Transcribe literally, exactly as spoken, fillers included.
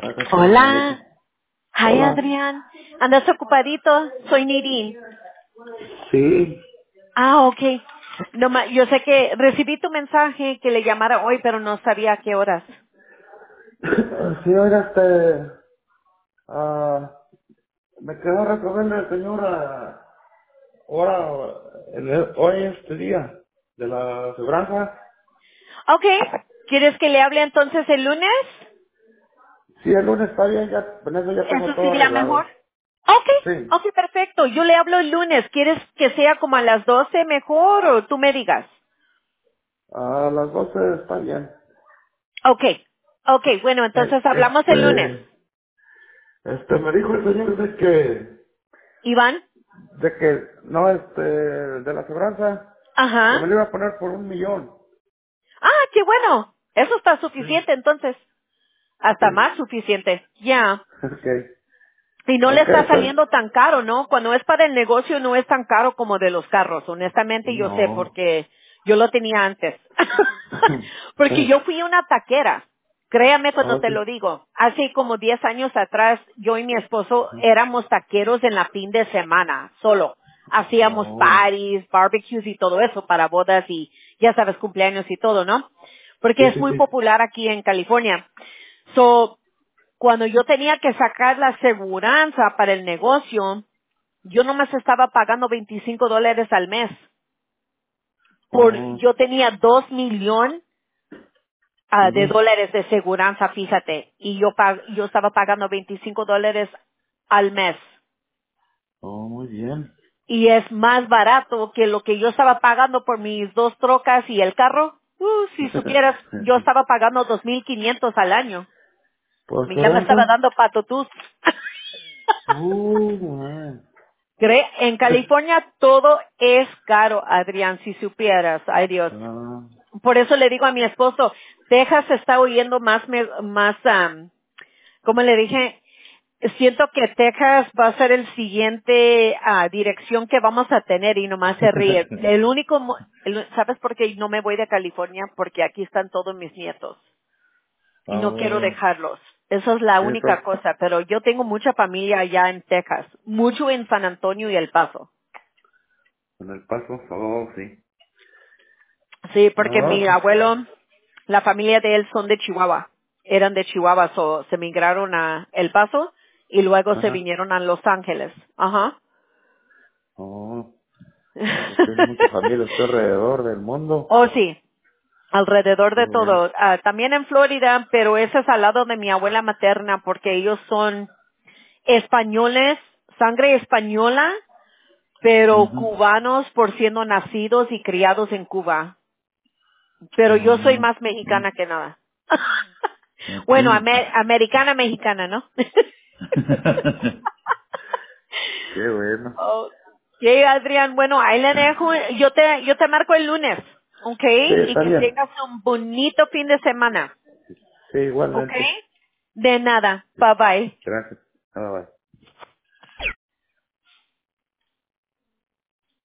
Acá está, señorita. Hola. Hi, Hola. Adrián. ¿Andas ocupadito? Soy Nirin. Sí. Ah, ok. No, ma- yo sé que recibí tu mensaje que le llamara hoy, pero no sabía a qué horas. Sí, oiga, este... ah, me quedó recogiendo el señor ah, ahora, en el- hoy este día, de la aseguranza. Ok. ¿Quieres que le hable entonces el lunes? Sí, el lunes está bien, ya, con eso ya tengo ¿Eso todo sería mejor? arreglado. Ok. Sí. Ok, perfecto. Yo le hablo el lunes. ¿Quieres que sea como a las doce mejor o tú me digas? A las doce está bien. Ok. Ok, bueno, Eh, entonces hablamos el lunes. Este... Este, me dijo el señor de que... Iván. De que, no, este, de la aseguranza, que me Ajá. lo iba a poner por un millón. Ah, qué bueno. Eso está Sí. suficiente entonces. Hasta Sí. más suficiente. Ya. Ok. Y no le Ok, está pues. saliendo tan caro, ¿no? Cuando es para el negocio no es tan caro como de los carros. Honestamente yo sé No. porque yo lo tenía antes. Porque Sí. yo fui una taquera. Créame cuando Oh, te sí. lo digo. Hace como diez años atrás, yo y mi esposo Ujú. éramos taqueros en la fin de semana, solo. Hacíamos Oh. parties, barbecues y todo eso para bodas y, ya sabes, cumpleaños y todo, ¿no? Porque Sí, es sí, muy sí. popular aquí en California. So, cuando yo tenía que sacar la aseguranza para el negocio, yo nomás estaba pagando veinticinco dólares al mes. Por, Oh. yo tenía dos millones ah, de Ujú. dólares de seguranza, fíjate, y yo, pag- yo estaba pagando veinticinco dólares al mes. Oh, muy bien. Y es más barato que lo que yo estaba pagando por mis dos trocas y el carro. Uh, si supieras, yo estaba pagando dos mil quinientos al año. Pues por Ya me estaba eso. dando patotús. Uh, man. Cree, en California todo es caro, Adrián, si supieras. Ay, Dios. Ah, Por eso le digo a mi esposo, Texas está oyendo más, me- más, am, como le dije, siento que Texas va a ser el siguiente ah, dirección que vamos a tener y nomás se ríe. El único, mo- el- ¿sabes por qué no me voy de California? Porque aquí están todos mis nietos y no quiero oh, dejarlos. Esa es la sí, única está cosa, pero yo tengo mucha familia allá en Texas, mucho en San Antonio y El Paso. en el paso. Oh, sí. Sí, porque mi Ah, abuelo, la familia de él son de Chihuahua. Eran de Chihuahua, so, se migraron a El Paso y luego se ajá. vinieron a Los Ángeles. Ajá. Oh, pues tiene mucha familia usted alrededor del mundo. Oh, sí, alrededor Qué de bueno. todo. Ah, también en Florida, pero ese es al lado de mi abuela materna porque ellos son españoles, sangre española, pero Ujú. cubanos por siendo nacidos y criados en Cuba. Pero yo soy Oh, más mexicana que nada. Bueno, aquí. ame- americana mexicana, ¿no? Qué bueno. Ok, Adrián, bueno, ahí le dejo, yo te, yo te marco el lunes, ¿ok? Sí, Y está que bien. tengas un bonito fin de semana, Sí, ¿ok? igualmente. De nada, bye bye. Gracias. Bye, bye.